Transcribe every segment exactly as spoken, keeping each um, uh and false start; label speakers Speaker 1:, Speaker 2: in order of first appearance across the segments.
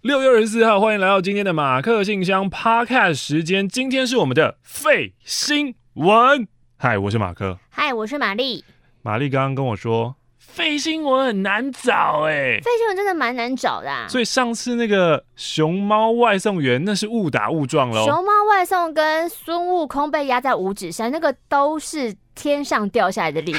Speaker 1: 六月二十四号，欢迎来到今天的马克信箱 Podcast 时间。今天是我们的废新闻。嗨，我是马克。
Speaker 2: 嗨，我是玛丽。
Speaker 1: 玛丽刚刚跟我说，废新闻很难找哎、欸，
Speaker 2: 废新闻真的蛮难找的、啊。
Speaker 1: 所以上次那个熊猫外送员，那是误打误撞喽。
Speaker 2: 熊猫外送跟孙悟空被压在五指山，那个都是天上掉下来的礼物。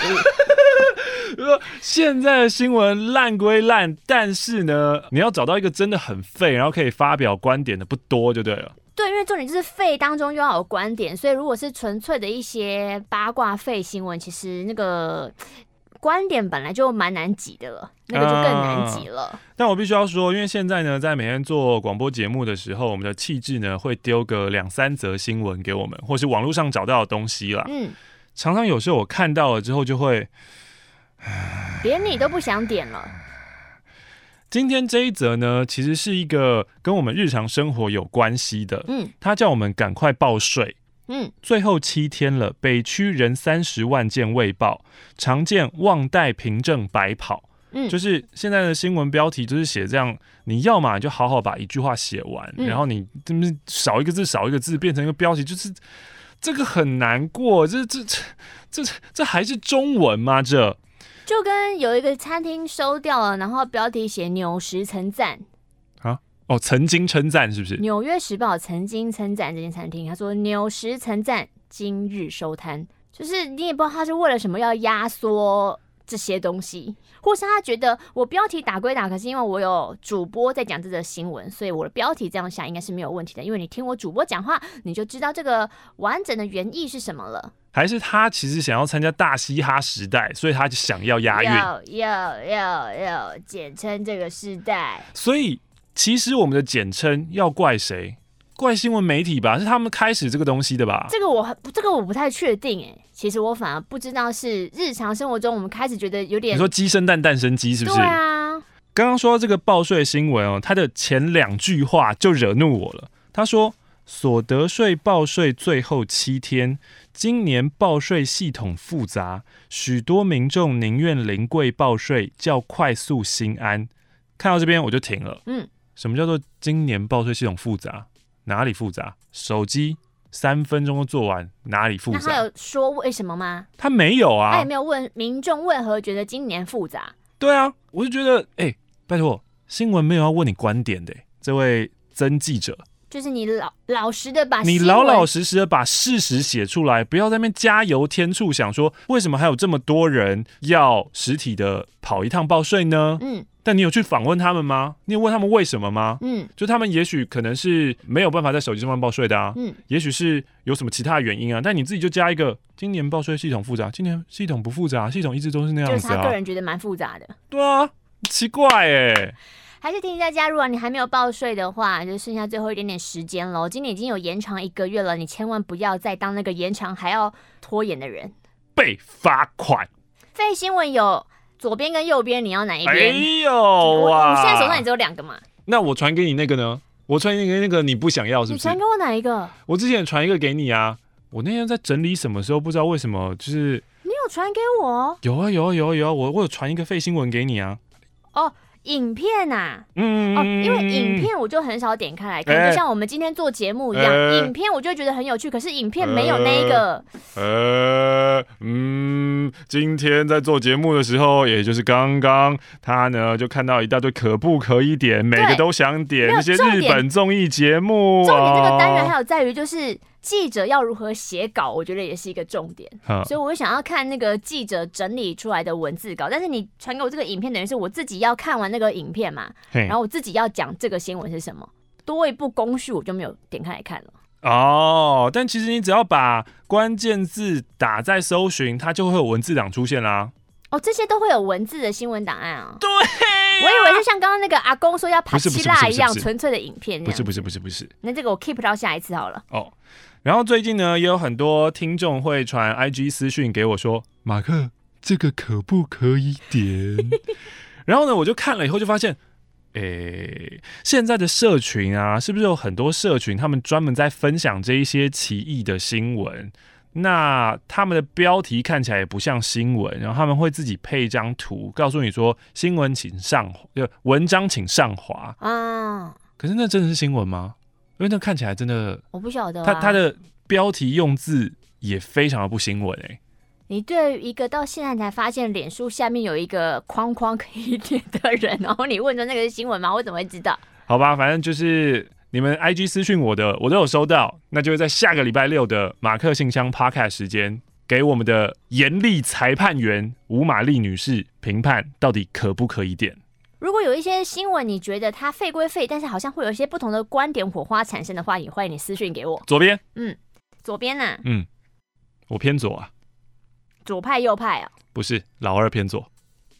Speaker 1: 现在的新闻烂归烂，但是呢，你要找到一个真的很废，然后可以发表观点的不多，就对了。
Speaker 2: 对，因为重点就是废当中又要有观点，所以如果是纯粹的一些八卦废新闻，其实那个观点本来就蛮难挤的了，那个就更难挤了。啊、
Speaker 1: 但我必须要说，因为现在呢，在每天做广播节目的时候，我们的气质呢会丢个两三则新闻给我们，或是网络上找到的东西啦。嗯，常常有时候我看到了之后就会。
Speaker 2: 连你都不想点了。
Speaker 1: 今天这一则呢，其实是一个跟我们日常生活有关系的。嗯，他叫我们赶快报税。嗯，最后七天了，北区仍三十万件未报，常见忘带凭证白跑。嗯，就是现在的新闻标题就是写这样，你要嘛就好好把一句话写完，嗯、然后你少一个字少一个字变成一个标题，就是这个很难过。这这这这这还是中文吗？这？
Speaker 2: 就跟有一个餐厅收掉了，然后标题写纽时曾赞
Speaker 1: 啊，哦，曾经称赞是不是？
Speaker 2: 纽约时报曾经称赞这间餐厅，他说纽时曾赞，今日收摊，就是你也不知道他是为了什么要压缩这些东西，或是他觉得我标题打归打，可是因为我有主播在讲这则新闻，所以我的标题这样下应该是没有问题的，因为你听我主播讲话，你就知道这个完整的原意是什么了。
Speaker 1: 还是他其实想要参加大嘻哈时代，所以他就想要押韵，
Speaker 2: 要要要要简称这个时代。
Speaker 1: 所以其实我们的简称要怪谁？怪新闻媒体吧，是他们开始这个东西的吧？
Speaker 2: 这个我这个我不太确定哎，其实我反而不知道是日常生活中我们开始觉得有点。
Speaker 1: 你说鸡生蛋，蛋生鸡，是不是？
Speaker 2: 对啊。
Speaker 1: 刚刚说到这个报税新闻哦，他的前两句话就惹怒我了。他说。所得税报税最后七天，今年报税系统复杂，许多民众宁愿临柜报税，较快速心安。看到这边我就停了。嗯，什么叫做今年报税系统复杂？哪里复杂？手机三分钟就做完，哪里复杂？
Speaker 2: 那他有说为什么吗？
Speaker 1: 他没有啊。
Speaker 2: 他也没有问民众为何觉得今年复杂。
Speaker 1: 对啊，我就觉得，哎、欸，拜托，新闻没有要问你观点的、欸，这位曾记者。
Speaker 2: 就是你老老实的把
Speaker 1: 你老老实实的把事实写出来，不要在那边加油添醋，想说为什么还有这么多人要实体的跑一趟报税呢？嗯，但你有去访问他们吗？你有问他们为什么吗？嗯，就他们也许可能是没有办法在手机上报税的啊，嗯，也许是有什么其他的原因啊，但你自己就加一个今年报税系统复杂，今年系统不复杂，系统一直都是那样子啊，
Speaker 2: 就是他个人觉得蛮复杂的。
Speaker 1: 对啊，奇怪哎、欸。
Speaker 2: 还是提醒大家，如果你还没有报税的话，就剩下最后一点点时间了。今年已经有延长一个月了，你千万不要再当那个延长还要拖延的人，
Speaker 1: 被罚款。
Speaker 2: 废新闻有左边跟右边，你要哪一边？
Speaker 1: 哎呦
Speaker 2: 我
Speaker 1: 啊！
Speaker 2: 我现在手上也只有两个嘛。
Speaker 1: 那我传给你那个呢？我传给你那个你不想要是不是？
Speaker 2: 你传给我哪一个？
Speaker 1: 我之前传一个给你啊。我那天在整理什么时候，不知道为什么就是
Speaker 2: 你有传给我？
Speaker 1: 有啊有啊有啊有啊，我我有传一个废新闻给你啊。
Speaker 2: 哦。影片啊，嗯哦，因为影片我就很少点开来看，欸、就像我们今天做节目一样，欸、影片我就会觉得很有趣，可是影片没有那一个。呃，
Speaker 1: 嗯，今天在做节目的时候，也就是刚刚，他呢就看到一大堆可不可以点，每个都想点那些日本综艺节目、啊。
Speaker 2: 重点这个单元还有在于就是。记者要如何写稿，我觉得也是一个重点，所以我想要看那个记者整理出来的文字稿。但是你传给我这个影片，等于是我自己要看完那个影片嘛，然后我自己要讲这个新闻是什么，多一步工序我就没有点开来看了。
Speaker 1: 哦，但其实你只要把关键字打在搜寻，它就会有文字档出现啦。
Speaker 2: 哦，这些都会有文字的新闻档案啊。
Speaker 1: 对、啊，
Speaker 2: 我以为是像刚刚那个阿公说要爬七辣一样纯粹的影片。
Speaker 1: 不是不是不是不是。
Speaker 2: 那这个我 keep 到下一次好了。
Speaker 1: 哦。然后最近呢，也有很多听众会传 I G 私讯给我说：“马克，这个可不可以点？”然后呢，我就看了以后就发现，诶，现在的社群啊，是不是有很多社群他们专门在分享这一些奇异的新闻？那他们的标题看起来也不像新闻，然后他们会自己配一张图，告诉你说新闻请上，文章请上滑啊。 可是那真的是新闻吗？因为那看起来真的，
Speaker 2: 我不晓得、啊。
Speaker 1: 他他的标题用字也非常的不新闻哎、欸。
Speaker 2: 你对于一个到现在才发现脸书下面有一个框框可以点的人，然后你问说那个是新闻吗？我怎么会知道？
Speaker 1: 好吧，反正就是你们 I G 私讯我的，我都有收到，那就会在下个礼拜六的马克信箱 Podcast 时间，给我们的严厉裁判员吴玛丽女士评判，到底可不可以点。
Speaker 2: 如果有一些新闻你觉得它废归废，但是好像会有一些不同的观点火花产生的话，也欢迎你私讯给我。
Speaker 1: 左边，
Speaker 2: 嗯，左边呐、啊，
Speaker 1: 嗯，我偏左啊，
Speaker 2: 左派右派啊，
Speaker 1: 不是，老二偏左。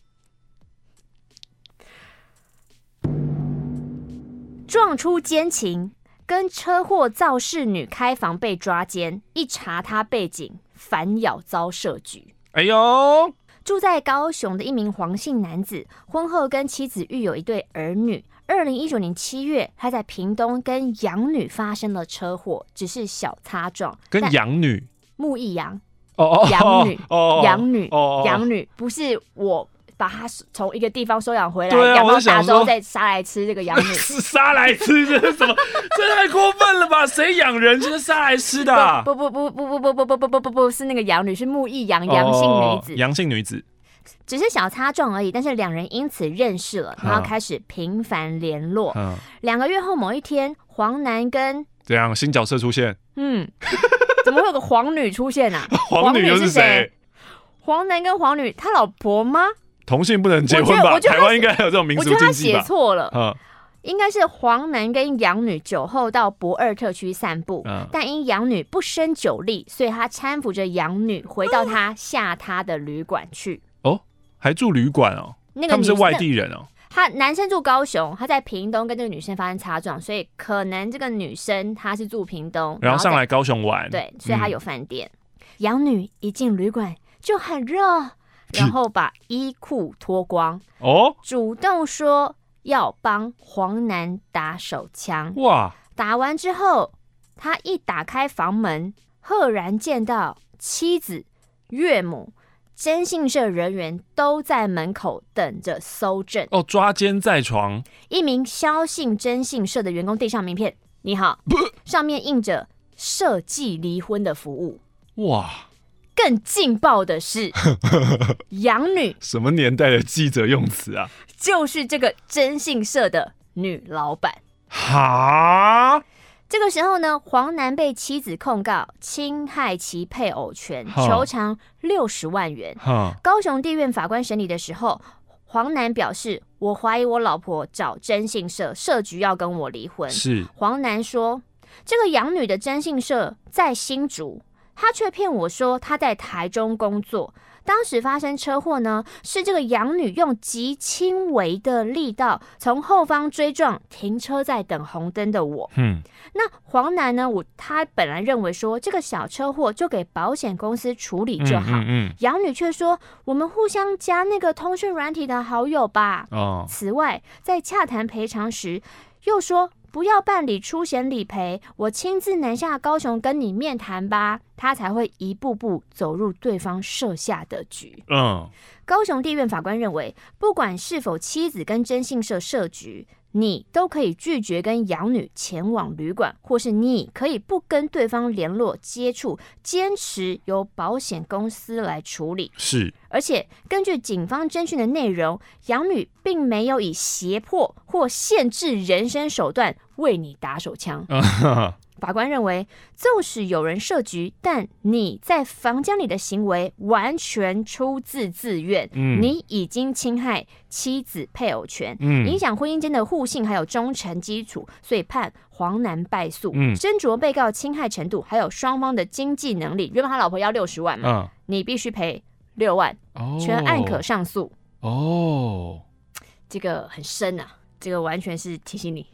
Speaker 2: 撞出奸情，跟车祸肇事女开房被抓奸，一查她背景，反咬遭设局。
Speaker 1: 哎呦！
Speaker 2: 住在高雄的一名黄姓男子，婚后跟妻子育有一对儿女。二零一九年七月，他在屏东跟养女发生了车祸，只是小擦撞。
Speaker 1: 跟养女？
Speaker 2: 木易杨。
Speaker 1: 哦哦，
Speaker 2: 养女，
Speaker 1: 哦
Speaker 2: 养女，
Speaker 1: 哦
Speaker 2: 养女，不是我把他从一个地方收养回来，
Speaker 1: 对啊、
Speaker 2: 养到大之后再杀来吃。这个养女
Speaker 1: 杀来吃，这是什么？这太过分了吧？谁养人就是杀来吃的、啊？
Speaker 2: 不不不不不不不不不不不不是那个养女，是木易杨，阳性女子，
Speaker 1: 阳、哦、性女子，
Speaker 2: 只是小擦撞而已。但是两人因此认识了，然后开始频繁联络。
Speaker 1: 嗯、
Speaker 2: 两个月后某一天，黄男跟
Speaker 1: 怎样新角色出现？
Speaker 2: 嗯，怎么会有个黄女出现啊？
Speaker 1: 黄女又是谁？
Speaker 2: 黄男跟黄女，他老婆吗？
Speaker 1: 同性不能结婚吧？台湾应该有这种民俗禁忌吧？
Speaker 2: 我觉得他写错了，
Speaker 1: 嗯，
Speaker 2: 应该是黄男跟养女酒后到博二特区散步，嗯、但因养女不胜酒力，所以他搀扶着养女回到他下榻的旅馆去。
Speaker 1: 哦，还住旅馆哦？那个他们是外地人哦。
Speaker 2: 他男生住高雄，他在屏东跟这个女生发生擦撞，所以可能这个女生她是住屏东，
Speaker 1: 然后上来高雄玩，
Speaker 2: 对，所以她有饭店。养、嗯、女一进旅馆就很热，然后把衣裤脱光，哦，主动说要帮黄男打手枪。哇！打完之后，他一打开房门，赫然见到妻子、岳母。征信社人员都在门口等着搜证
Speaker 1: 哦，抓奸在床。
Speaker 2: 一名萧姓征信社的员工递上名片，你好，上面印着设计离婚的服务。哇！更劲爆的是，养女
Speaker 1: 什么年代的记者用词啊？
Speaker 2: 就是这个征信社的女老板。
Speaker 1: 哈！
Speaker 2: 这个时候呢，黄男被妻子控告侵害其配偶权，求偿六十万元。高雄地院法官审理的时候，黄男表示：“我怀疑我老婆找征信社社局要跟我离婚。”是黄男说：“这个养女的征信社在新竹，他却骗我说他在台中工作。”当时发生车祸呢，是这个养女用极轻微的力道从后方追撞停车在等红灯的我。嗯，那黄男呢，我他本来认为说这个小车祸就给保险公司处理就好，嗯嗯嗯、养女却说我们互相加那个通讯软体的好友吧。哦，此外，在洽谈赔偿时，又说。不要办理出险理赔，我亲自南下高雄跟你面谈吧，他才会一步步走入对方设下的局。嗯，高雄地院法官认为，不管是否妻子跟征信社设局，你都可以拒绝跟养女前往旅馆，或是你可以不跟对方联络接触，坚持由保险公司来处理。是，而且根据警方侦讯的内容，养女并没有以胁迫或限制人身手段为你打手枪。法官认为，纵使有人设局，但你在房间里的行为完全出自自愿，嗯、你已经侵害妻子配偶权，嗯、影响婚姻间的互信还有忠诚基础，所以判黄男败诉，嗯、斟酌被告侵害程度，还有双方的经济能力。原本他老婆要六十万嘛，嗯、你必须赔六万，哦、全案可上诉。哦，这个很深啊，这个完全是提醒你。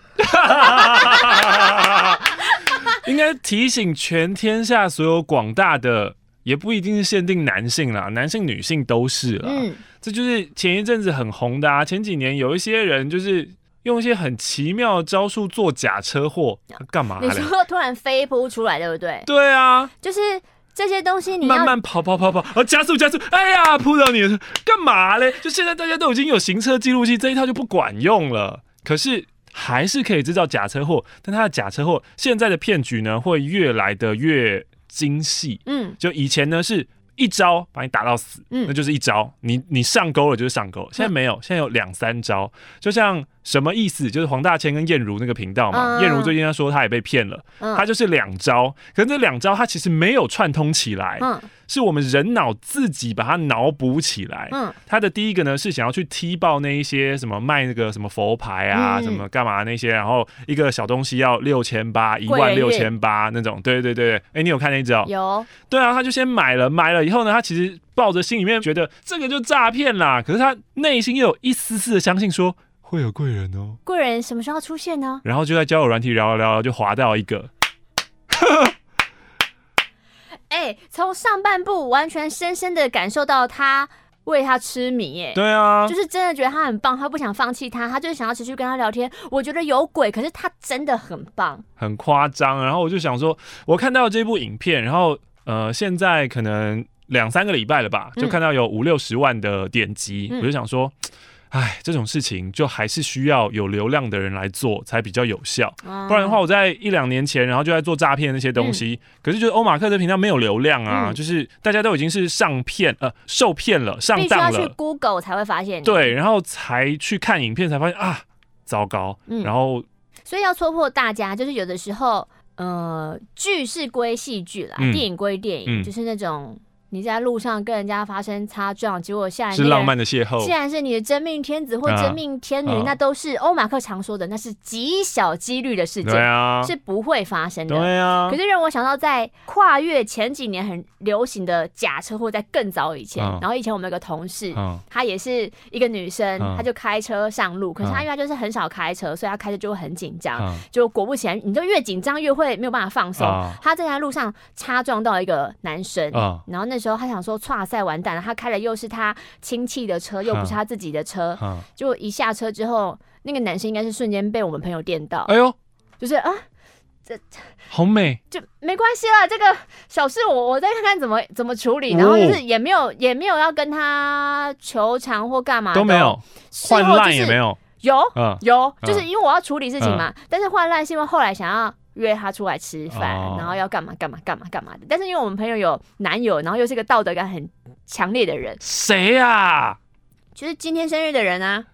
Speaker 1: 应该提醒全天下所有广大的，也不一定是限定男性啦，男性女性都是啦。嗯，这就是前一阵子很红的啊。前几年有一些人就是用一些很奇妙的招数做假车祸，干嘛？
Speaker 2: 你说突然飞扑出来，对不对？
Speaker 1: 对啊，
Speaker 2: 就是这些东西你要
Speaker 1: 慢慢跑跑跑跑，然后加速加速，哎呀，扑到你了，干嘛嘞？就现在大家都已经有行车记录器，这一套就不管用了。可是还是可以制造假车祸，但他的假车祸现在的骗局呢，会越来的越精细。嗯，就以前呢是一招把你打到死，嗯，那就是一招，你你上钩了就是上钩。现在没有，现在有两三招，就像什么意思？就是黄大千跟燕如那个频道嘛，嗯、燕如最近他说他也被骗了，嗯、他就是两招，可是这两招他其实没有串通起来，嗯、是我们人脑自己把它脑补起来。嗯，他的第一个呢是想要去踢爆那一些什么卖那个什么佛牌啊，嗯、什么干嘛那些，然后一个小东西要六千八，一万六千八那种，对对对对，哎、欸，你有看那一招？
Speaker 2: 有，
Speaker 1: 对啊，他就先买了，买了以后呢，他其实抱着心里面觉得这个就诈骗啦，可是他内心又有一丝丝的相信说。会有贵人哦，
Speaker 2: 贵人什么时候出现呢？
Speaker 1: 然后就在交友软体聊聊聊，就滑到一个，
Speaker 2: 哎，从上半部完全深深的感受到他为他痴迷，哎，
Speaker 1: 对啊，
Speaker 2: 就是真的觉得他很棒，他不想放弃他，他就是想要持续跟他聊天。我觉得有鬼，可是他真的很棒，
Speaker 1: 很夸张。然后我就想说，我看到这部影片，然后呃，现在可能两三个礼拜了吧，就看到有五六十万的点击，嗯、我就想说。哎，这种事情就还是需要有流量的人来做才比较有效，嗯、不然的话，我在一两年前，然后就在做诈骗那些东西，嗯、可是就是欧马克这频道没有流量啊，嗯、就是大家都已经是上骗呃受骗了，上当了，
Speaker 2: 必须要去 Google 才会发现，
Speaker 1: 对，然后才去看影片才发现啊，糟糕，嗯、然后
Speaker 2: 所以要戳破大家，就是有的时候，呃，剧是归戏剧啦，嗯、电影归电影，嗯、就是那种。你在路上跟人家发生擦撞，结果下来
Speaker 1: 是浪漫的邂逅，
Speaker 2: 既然是你的真命天子或真命天女，啊、那都是欧马克常说的，那是极小几率的事件，啊、是不会发生的。
Speaker 1: 对啊。
Speaker 2: 可是让我想到，在跨越前几年很流行的假车祸，在更早以前，啊、然后以前我们有个同事，啊、她也是一个女生，啊、她就开车上路，可是她因为她就是很少开车，所以她开车就会很紧张，啊、就果不其然，你就越紧张越会没有办法放松。啊、她在路上擦撞到一个男生，啊、然后那时候他想说，剉赛完蛋了，他开的又是他亲戚的车，又不是他自己的车，就一下车之后，那个男生应该是瞬间被我们朋友电到，哎呦，就是啊，这
Speaker 1: 好美，
Speaker 2: 就没关系啦，这个小事我我再看看怎么怎么处理，然后就是也没有也没有要跟他求偿或干嘛
Speaker 1: 都没有，换烂也没有，
Speaker 2: 有、嗯、有，就是因为我要处理事情嘛，嗯、但是换烂是因为后来想要。约他出来吃饭，哦、然后要干嘛干嘛干嘛干嘛的。但是因为我们朋友有男友，然后又是一个道德感很强烈的人，
Speaker 1: 谁呀、啊？
Speaker 2: 就是今天生日的人啊！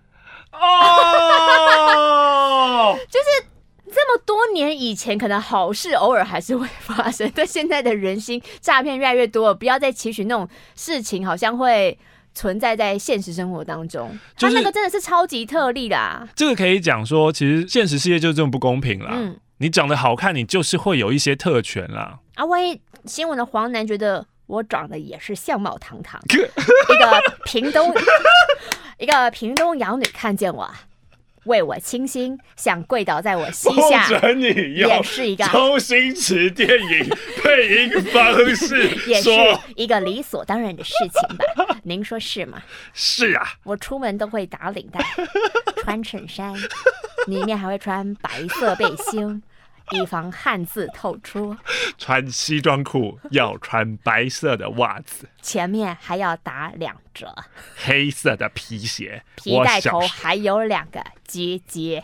Speaker 1: 哦，
Speaker 2: 就是这么多年以前，可能好事偶尔还是会发生，但现在的人心诈骗越来越多了，不要再期许那种事情，好像会。存在在现实生活当中，就是、他那个真的是超级特例啦。
Speaker 1: 这个可以讲说，其实现实世界就是这么不公平啦。嗯，你长得好看，你就是会有一些特权啦。
Speaker 2: 啊，万一新闻的黄男觉得我长得也是相貌堂堂，一个屏东一个屏东养女看见我。为我倾心，想跪倒在我膝下，
Speaker 1: 或者你用周星驰电影配音方式
Speaker 2: 也是一个理所当然的事情吧？您说是吗？
Speaker 1: 是啊，
Speaker 2: 我出门都会打领带，穿衬衫，里面还会穿白色背心，以防汉字透出。
Speaker 1: 穿西装裤要穿白色的袜子，
Speaker 2: 前面还要打两折。
Speaker 1: 黑色的皮鞋，
Speaker 2: 皮带头还有两个结节。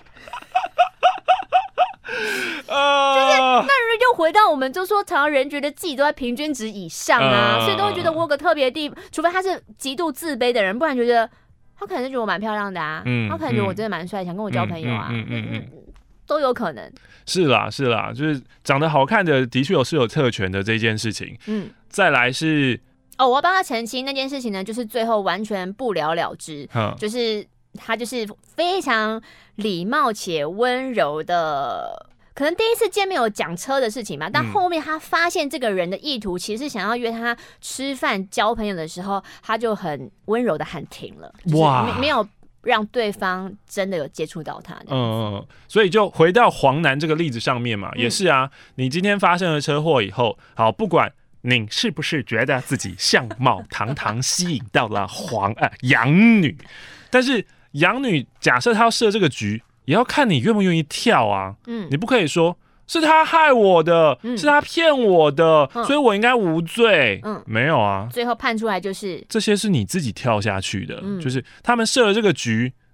Speaker 2: 呃、就是那又回到我们就说，常常人觉得自己都在平均值以上啊，呃、所以都会觉得我有个特别的地方，除非他是极度自卑的人，不然觉得他可能觉得我蛮漂亮的啊，嗯、他可能觉得我真的蛮帅，想跟我交朋友啊。嗯嗯嗯嗯嗯都有可能。
Speaker 1: 是啦是啦，就是长得好看的的确有是有特权的这件事情。嗯，再来是
Speaker 2: 哦，我要帮他澄清那件事情呢，就是最后完全不了了之，就是他就是非常礼貌且温柔的。可能第一次见面有讲车的事情嘛，但后面他发现这个人的意图其实是想要约他吃饭交朋友的时候，他就很温柔的喊停了，哇，就是没有让对方真的有接触到他。
Speaker 1: 嗯，所以就回到黄男这个例子上面嘛，嗯、也是啊。你今天发生了车祸以后，好，不管你是不是觉得自己相貌堂堂吸引到了黄呃养女，但是养女假设她要设这个局，也要看你愿不愿意跳啊。嗯，你不可以说是他害我的，嗯、是他骗我的，嗯、所以我应该无罪。嗯，没有啊，
Speaker 2: 最后判出来就是
Speaker 1: 这些是你自己跳下去的，嗯、就是他们设了这个局，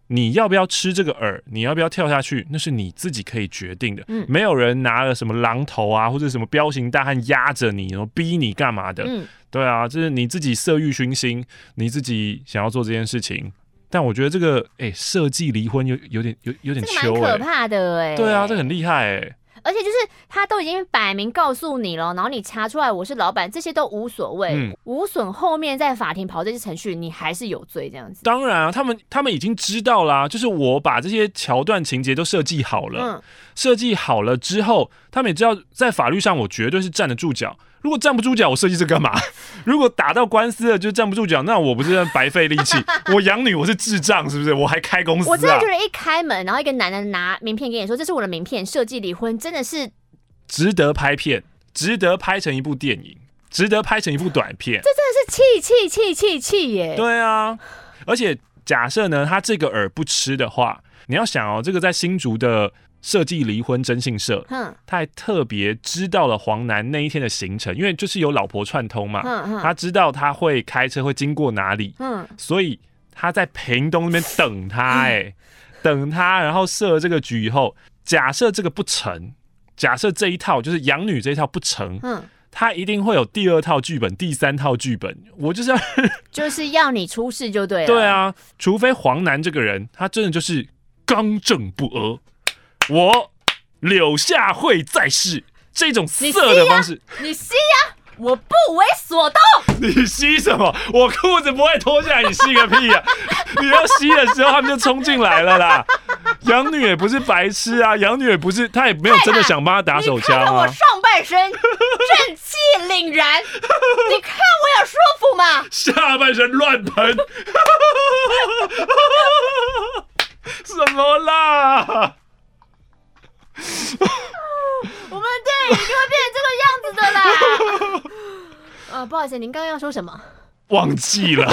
Speaker 1: 你要不要吃这个饵，你要不要跳下去，那是你自己可以决定的。
Speaker 2: 嗯、
Speaker 1: 没有人拿了什么榔头啊，或者什么彪形大汉压着你，然后逼你干嘛的。
Speaker 2: 嗯、
Speaker 1: 对啊，这是你自己色欲熏心，你自己想要做这件事情。但我觉得这个，哎、欸，设计离婚有有点有有点糗、欸，
Speaker 2: 这个蛮可怕的哎、欸。
Speaker 1: 对啊，这很厉害哎、欸。
Speaker 2: 而且就是他都已经摆明告诉你了，然后你查出来我是老板，这些都无所谓，嗯、无损后面在法庭跑这些程序，你还是有罪这样子。
Speaker 1: 当然啊，他们他们已经知道啦、啊，就是我把这些桥段情节都设计好了，设计、嗯、好了之后，他们也知道在法律上我绝对是站得住脚。如果站不住脚，我设计这干嘛？如果打到官司了就站不住脚，那我不是白费力气？我养女我是智障是不是？我还开公司啊？
Speaker 2: 我真的觉得一开门，然后一个男人拿名片给你说这是我的名片，设计离婚，真的是
Speaker 1: 值得拍片，值得拍成一部电影，值得拍成一部短片。
Speaker 2: 这真的是气气气气气耶！
Speaker 1: 对啊，而且假设呢，他这个饵不吃的话，你要想哦，这个在新竹的设计离婚征信社，他还特别知道了黄男那一天的行程，因为就是有老婆串通嘛，他知道他会开车会经过哪里，所以他在屏东那边等他、欸，哎，等他，然后设了这个局以后，假设这个不成，假设这一套就是养女这一套不成，他一定会有第二套剧本、第三套剧本，我就是要
Speaker 2: 就是要你出事就对了。
Speaker 1: 对啊，除非黄男这个人，他真的就是刚正不阿。我柳下惠在世这种色的方式，
Speaker 2: 你吸呀、啊，我不为所动。
Speaker 1: 你吸什么？我裤子不会脱下来，你吸个屁啊！你要吸的时候，他们就冲进来了啦。养女也不是白痴啊，养女也不是，她也没有真的想帮他打手枪啊。
Speaker 2: 你看看我上半身正气凛然，你看我有舒服吗？
Speaker 1: 下半身乱喷，什么啦？
Speaker 2: 我们的电影一定会变成这个样子的啦！啊，不好意思，您刚刚要说什么？
Speaker 1: 忘记了。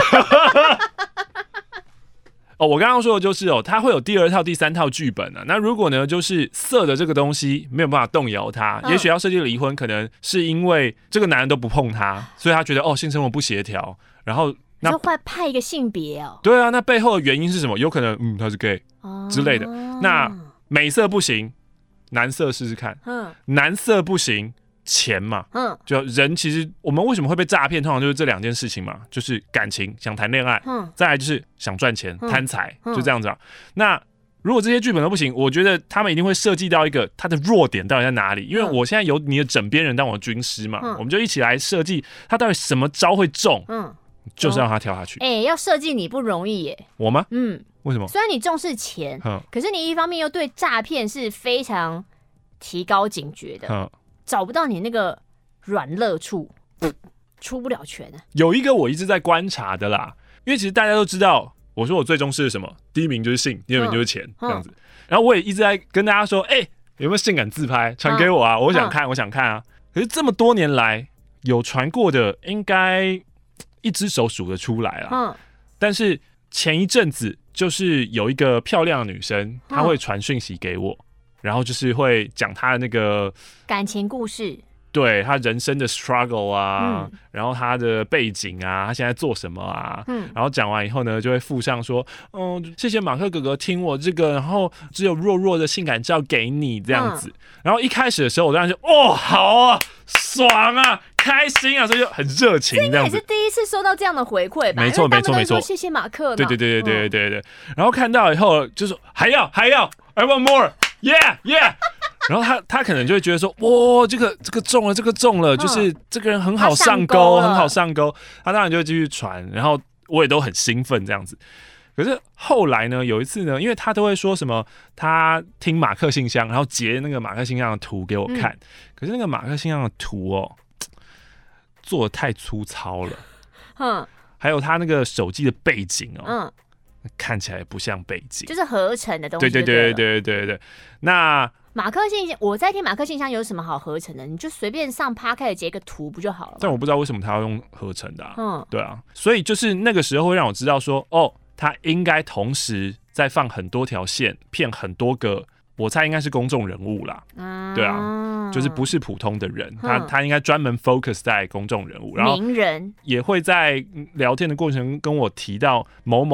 Speaker 1: 哦，我刚刚说的就是哦，他会有第二套、第三套剧本啊。那如果呢，就是色的这个东西没有办法动摇他，嗯、也许要设计离婚，可能是因为这个男人都不碰他，所以他觉得哦，性生活不协调，然后
Speaker 2: 那就会派一个性别哦。
Speaker 1: 对啊，那背后的原因是什么？有可能嗯，他是 gay、哦、之类的。那美色不行。男色试试看，嗯，男色不行，钱嘛，嗯，就人其实我们为什么会被诈骗，通常就是这两件事情嘛，就是感情想谈恋爱，嗯，再来就是想赚钱贪财、嗯，就这样子啊。那如果这些剧本都不行，我觉得他们一定会设计到一个他的弱点到底在哪里，因为我现在有你的枕边人当我的军师嘛、嗯，我们就一起来设计他到底什么招会中，嗯，就是让他跳下去。
Speaker 2: 哎、欸，要设计你不容易耶，
Speaker 1: 我吗？嗯。为什么？
Speaker 2: 虽然你重视钱，可是你一方面又对诈骗是非常提高警觉的，找不到你那个软肋处，出不了拳。
Speaker 1: 有一个我一直在观察的啦，因为其实大家都知道，我说我最重视是什么？第一名就是性，第二名就是钱，这样子。然后我也一直在跟大家说，哎、欸，有没有性感自拍传给我啊？我想看，我想看啊。可是这么多年来有传过的，应该一只手数得出来啦。但是前一阵子。就是有一个漂亮的女生，她会传讯息给我、嗯，然后就是会讲她的那个
Speaker 2: 感情故事，
Speaker 1: 对她人生的 struggle 啊、嗯，然后她的背景啊，她现在做什么啊，嗯，然后讲完以后呢，就会附上说，嗯，谢谢马克哥哥听我这个，然后只有弱弱的性感照给你这样子、嗯，然后一开始的时候，我当然就哦，好啊，爽啊。开心啊，所以就很热情，这样子。
Speaker 2: 这应该也是第一次收到这样的回馈吧？
Speaker 1: 没错，没错，没错。
Speaker 2: 谢谢马克。
Speaker 1: 对对对对对对对、嗯。然后看到以后就说还要还要 ，I want more， yeah yeah。然后他他可能就会觉得说，哇，这个这个中了，这个中了，嗯、就是这个人很好上钩，很好上钩。他当然就会继续传，然后我也都很兴奋这样子。可是后来呢，有一次呢，因为他都会說什麼，他聽馬克信箱，然後截那個馬克信箱的圖給我看。嗯、可是那個馬克信箱的圖哦，做得太粗糙了。嗯。還有他那個手機的背景哦，嗯，看起來不像背景，
Speaker 2: 就是合成的東西。
Speaker 1: 對對對對對對對。那
Speaker 2: 馬克信箱，我在聽馬克信箱有什麼好合成的？你就隨便上 Podcast 截個圖不就好了？
Speaker 1: 但我不知道為什麼他要用合成的、啊。嗯，對啊，所以就是那個時候會讓我知道說，哦。他應該同時在放很多條線，騙很多個，我猜應該是公眾人物啦。嗯，對啊，就是不是普通的人，嗯、他他應該專門 focus 在公眾人物，然後
Speaker 2: 名人也
Speaker 1: 會在聊天的過程跟我提到某某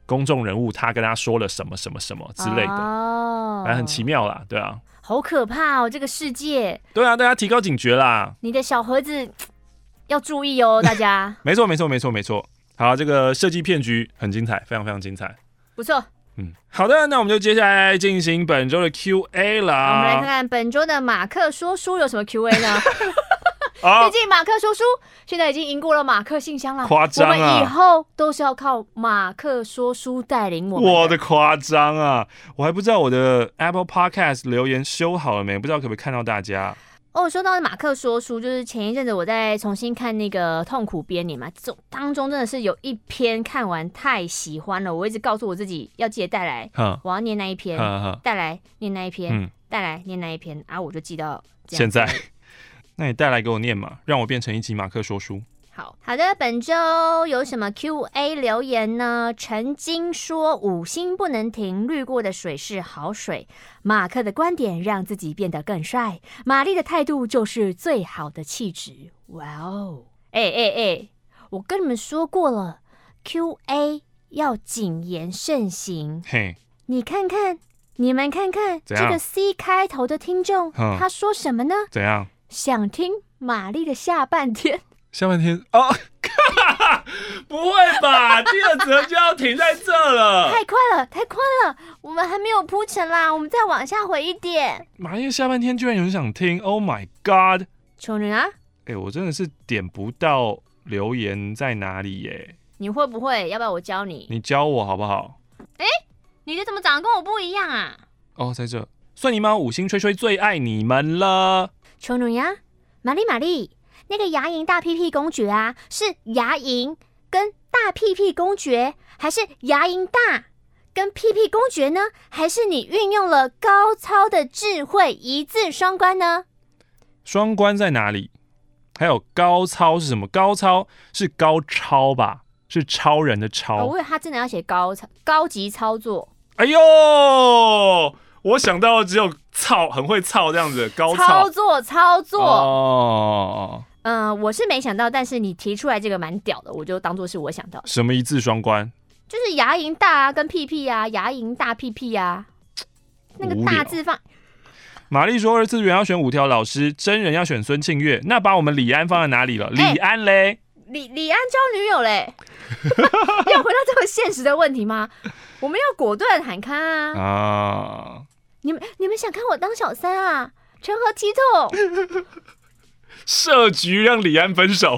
Speaker 1: 公众人物他跟他说了什么什么什么之类的，
Speaker 2: 哦，
Speaker 1: 反正很奇妙啦，对啊。
Speaker 2: 好可怕哦，这个世界。
Speaker 1: 对啊，大家提高警觉啦。
Speaker 2: 你的小盒子要注意哦，大家。
Speaker 1: 没错，没错，没错，没错。好，这个设计骗局很精彩，非常非常精彩，
Speaker 2: 不错。
Speaker 1: 嗯，好的，那我们就接下来进行本周的 Q A 啦。
Speaker 2: 我们来看看本周的马克说书有什么 Q A 呢？毕竟马克说书现在已经赢过了马克信箱了，
Speaker 1: 夸张啊！
Speaker 2: 我们以后都是要靠马克说书带领我们。
Speaker 1: 我的夸张啊！我还不知道我的 Apple Podcast 留言修好了没，不知道可不可以看到大家。
Speaker 2: 哦，说到马克说书，就是前一阵子我在重新看那个《痛苦编年》嘛，这种当中真的是有一篇看完太喜欢了，我一直告诉我自己要记得带来，我要念那一篇，带来念那一篇，带来念那一篇，啊，我就记到
Speaker 1: 现在。那你带来给我念嘛，让我变成一集马克说书。
Speaker 2: 好好的，本周有什么 Q A 留言呢？陈金说五星不能停，滤过的水是好水。马克的观点让自己变得更帅，玛丽的态度就是最好的气质。哇哦，哎哎哎，我跟你们说过了 ，Q A 要谨言慎行。嘿，你看看，你们看看这个 C 开头的听众，他说什么呢？
Speaker 1: 怎样？
Speaker 2: 想听玛丽的下半天。
Speaker 1: 下半天哦，不会吧？第二则就要停在这了，
Speaker 2: 太快了，太快了，我们还没有铺陈啦，我们再往下回一点。
Speaker 1: 玛丽下半天居然有人想听 ，Oh my God！
Speaker 2: 穷人啊，
Speaker 1: 哎、欸，我真的是点不到留言在哪里耶。
Speaker 2: 你会不会？要不要我教你？
Speaker 1: 你教我好不好？
Speaker 2: 哎、欸，你的怎么长得跟我不一样啊？
Speaker 1: 哦，在这。蒜泥猫五星吹吹最爱你们了。
Speaker 2: 穷人呀，玛丽玛丽。那个牙龈大屁屁公爵啊，是牙龈跟大屁屁公爵，还是牙龈大跟屁屁公爵呢？还是你运用了高超的智慧一字双关呢？
Speaker 1: 双关在哪里？还有高超是什么？高超是高超吧？是超人的超。
Speaker 2: 哦、我以为他真的要写高超高级操作。
Speaker 1: 哎呦！我想到只有操，很会操这样子，高操
Speaker 2: 操作操作
Speaker 1: 哦。
Speaker 2: 嗯、呃，我是没想到，但是你提出来这个蛮屌的，我就当作是我想到。
Speaker 1: 什么一字双关？
Speaker 2: 就是牙龈大啊，跟屁屁啊，牙龈大屁屁啊，那个大字放。
Speaker 1: 玛丽说二次元要选五条老师，真人要选孙庆月，那把我们李安放在哪里了？欸、李安嘞？
Speaker 2: 李李安交女友嘞？要回到这么现实的问题吗？我们要果断喊卡啊！啊你们你们想看我当小三啊？成何体统？
Speaker 1: 设局让李安分手，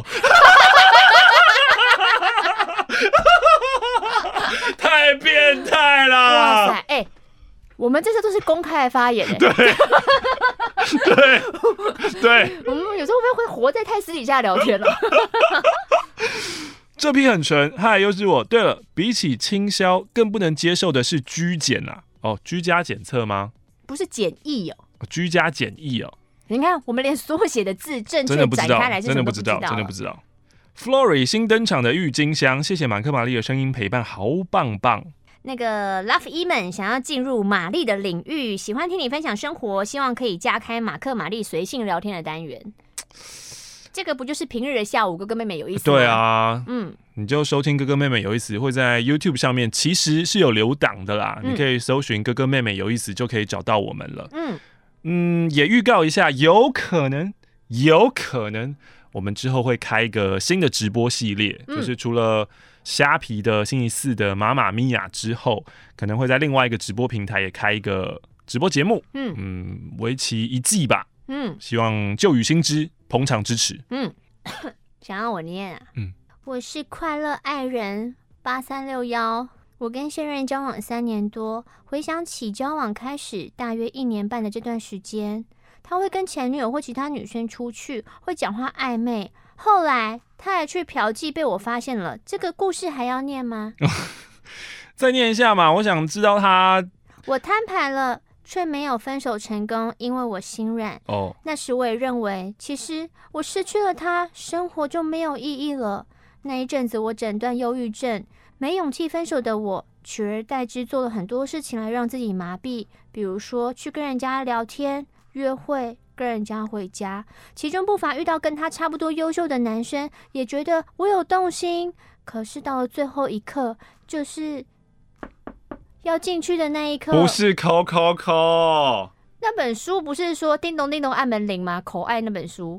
Speaker 1: 太变态了！
Speaker 2: 哇塞，哎、欸，我们这些都是公开的发言、欸，
Speaker 1: 对，对，对，
Speaker 2: 我们有时候会会活在太私底下聊天了。
Speaker 1: 这批很纯，嗨，又是我。对了，比起倾销，更不能接受的是居检啊！哦，居家检测吗？
Speaker 2: 不是检疫哦，
Speaker 1: 居家检疫哦。
Speaker 2: 你看，我们连缩写的字正确展开来是什么都不知道，
Speaker 1: 真的不知道。Flory 新登场的郁金香，谢谢马克玛丽的声音陪伴，好棒棒。
Speaker 2: 那个 Love E 们想要进入玛丽的领域，喜欢听你分享生活，希望可以加开马克玛丽随性聊天的单元。这个不就是平日的下午哥哥妹妹有意思吗？
Speaker 1: 对啊，嗯，你就收听哥哥妹妹有意思，会在 YouTube 上面其实是有留档的啦，嗯、你可以搜寻哥哥妹妹有意思就可以找到我们了。嗯。嗯，也预告一下，有可能，有可能，我们之后会开一个新的直播系列，嗯、就是除了虾皮的星期四的妈妈咪呀之后，可能会在另外一个直播平台也开一个直播节目，嗯嗯，为期一季吧，嗯，希望旧雨新知捧场支持，嗯，
Speaker 2: 想要我念啊，嗯，我是快乐爱人八三六一。我跟现任交往三年多，回想起交往开始大约一年半的这段时间，他会跟前女友或其他女生出去，会讲话暧昧。后来他还去嫖妓，被我发现了。这个故事还要念吗？
Speaker 1: 再念一下嘛，我想知道他。
Speaker 2: 我摊牌了，却没有分手成功，因为我心软。哦，那时我也认为，其实我失去了他，生活就没有意义了。那一阵子我诊断忧郁症。没勇气分手的我，取而代之做了很多事情来让自己麻痹，比如说去跟人家聊天、约会、跟人家回家，其中不乏遇到跟他差不多优秀的男生，也觉得我有动心。可是到了最后一刻，就是要进去的那一刻。
Speaker 1: 不是扣扣扣，
Speaker 2: 那本书不是说叮咚叮咚按门铃吗？口爱那本书。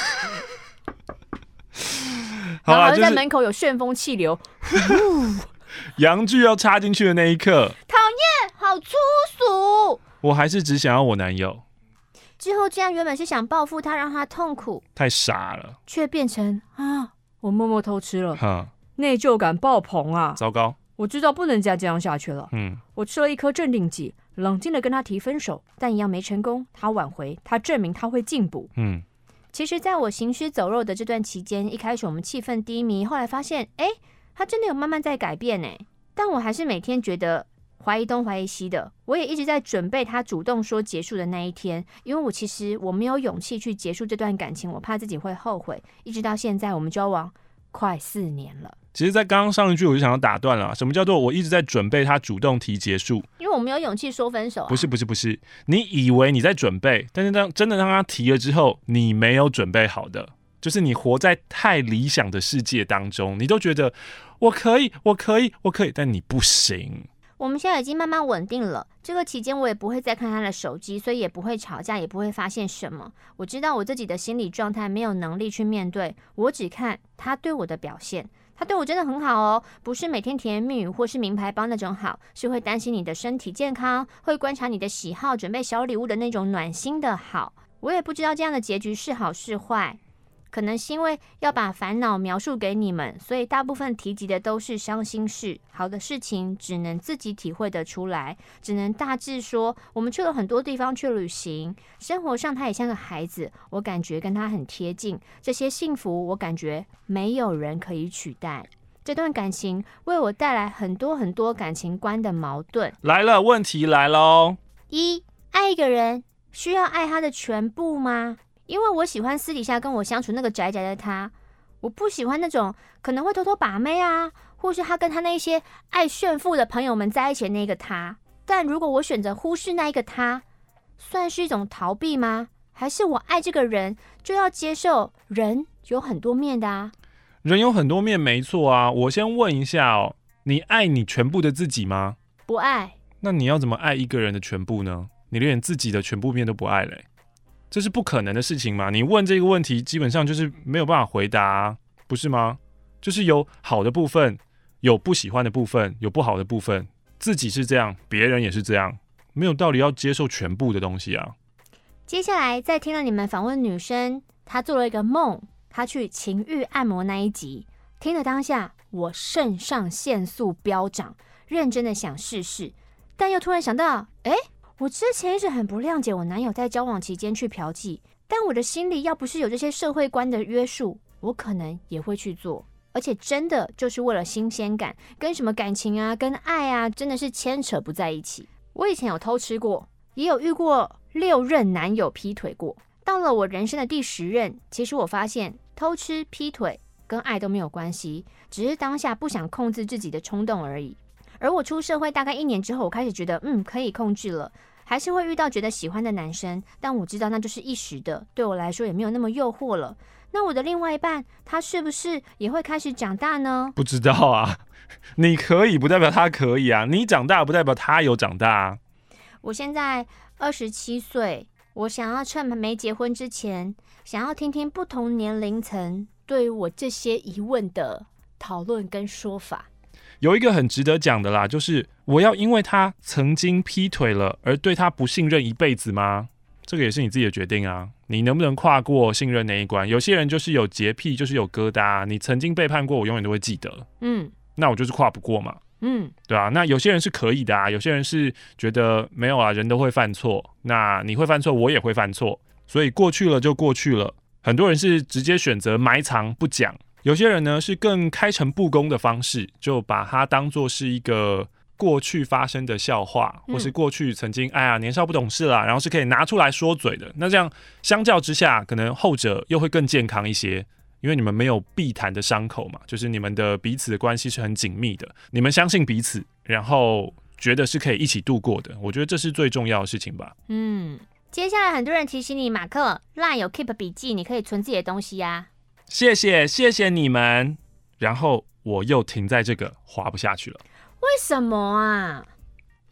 Speaker 2: 然后在门口有旋风气流，
Speaker 1: 阳具要插进去的那一刻，
Speaker 2: 讨厌，好粗俗。
Speaker 1: 我还是只想要我男友。
Speaker 2: 之后，这样原本是想报复他，让他痛苦，
Speaker 1: 太傻了，
Speaker 2: 却变成啊，我默默偷吃了，
Speaker 1: 哈，
Speaker 2: 内疚感爆棚啊！
Speaker 1: 糟糕，
Speaker 2: 我知道不能再这样下去了。嗯，我吃了一颗镇定剂，冷静的跟他提分手，但一样没成功。他挽回，他证明他会进步。嗯，其实，在我行尸走肉的这段期间，一开始我们气氛低迷，后来发现，哎，他真的有慢慢在改变哎，但我还是每天觉得。怀疑东怀疑西的，我也一直在准备他主动说结束的那一天，因为我其实我没有勇气去结束这段感情，我怕自己会后悔。一直到现在，我们交往快四年了。
Speaker 1: 其实，在刚刚上一句我就想要打断了，什么叫做我一直在准备他主动提结束？
Speaker 2: 因为我没有勇气说分手、啊。
Speaker 1: 不是不是不是，你以为你在准备，但是当真的让他提了之后，你没有准备好的，就是你活在太理想的世界当中，你都觉得我可以，我可以，我可以，但你不行。
Speaker 2: 我们现在已经慢慢稳定了，这个期间我也不会再看他的手机，所以也不会吵架，也不会发现什么。我知道我自己的心理状态没有能力去面对，我只看他对我的表现。他对我真的很好哦，不是每天甜言蜜语或是名牌包那种好，是会担心你的身体健康，会观察你的喜好，准备小礼物的那种暖心的好。我也不知道这样的结局是好是坏。可能是因为要把烦恼描述给你们，所以大部分提及的都是伤心事，好的事情只能自己体会得出来，只能大致说我们去了很多地方去旅行，生活上他也像个孩子，我感觉跟他很贴近，这些幸福我感觉没有人可以取代。这段感情为我带来很多很多感情观的矛盾。
Speaker 1: 来了，问题来咯。
Speaker 2: 一，爱一个人需要爱他的全部吗？因为我喜欢私底下跟我相处那个宅宅的他，我不喜欢那种可能会偷偷把妹啊，或是他跟他那些爱炫富的朋友们在一起的那个他。但如果我选择忽视那一个他，算是一种逃避吗？还是我爱这个人就要接受人有很多面的啊？
Speaker 1: 人有很多面没错啊，我先问一下哦，你爱你全部的自己吗？
Speaker 2: 不爱。
Speaker 1: 那你要怎么爱一个人的全部呢？你连自己的全部面都不爱嘞，这是不可能的事情嘛？你问这个问题，基本上就是没有办法回答啊，不是吗？就是有好的部分，有不喜欢的部分，有不好的部分，自己是这样，别人也是这样，没有道理要接受全部的东西啊。
Speaker 2: 接下来在听了你们访问女生，她做了一个梦，她去情欲按摩那一集，听了当下，我肾上腺素飙涨，认真的想试试，但又突然想到，哎。我之前一直很不谅解我男友在交往期间去嫖妓，但我的心里要不是有这些社会观的约束，我可能也会去做，而且真的就是为了新鲜感，跟什么感情啊跟爱啊真的是牵扯不在一起。我以前有偷吃过，也有遇过六任男友劈腿过，到了我人生的第十任，其实我发现偷吃劈腿跟爱都没有关系，只是当下不想控制自己的冲动而已。而我出社会大概一年之后，我开始觉得嗯可以控制了，还是会遇到觉得喜欢的男生，但我知道那就是一时的，对我来说也没有那么诱惑了。那我的另外一半他是不是也会开始长大呢？
Speaker 1: 不知道啊，你可以不代表他可以啊，你长大不代表他有长大啊。
Speaker 2: 我现在二十七岁，我想要趁没结婚之前，想要听听不同年龄层对于我这些疑问的讨论跟说法。
Speaker 1: 有一个很值得讲的啦，就是我要因为他曾经劈腿了而对他不信任一辈子吗？这个也是你自己的决定啊，你能不能跨过信任那一关？有些人就是有洁癖，就是有疙瘩，你曾经背叛过我，永远都会记得。嗯，那我就是跨不过嘛。嗯，对啊，那有些人是可以的啊，有些人是觉得没有啊，人都会犯错，那你会犯错，我也会犯错，所以过去了就过去了。很多人是直接选择埋藏不讲。有些人呢是更开诚布公的方式，就把它当作是一个过去发生的笑话，或是过去曾经哎呀年少不懂事啦，然后是可以拿出来说嘴的。那这样相较之下，可能后者又会更健康一些，因为你们没有必谈的伤口嘛，就是你们的彼此的关系是很紧密的，你们相信彼此，然后觉得是可以一起度过的。我觉得这是最重要的事情吧。嗯，
Speaker 2: 接下来很多人提醒你，马克 LINE 有 Keep 笔记，你可以存自己的东西啊。
Speaker 1: 谢谢谢谢你们，然后我又停在这个滑不下去了。
Speaker 2: 为什么啊？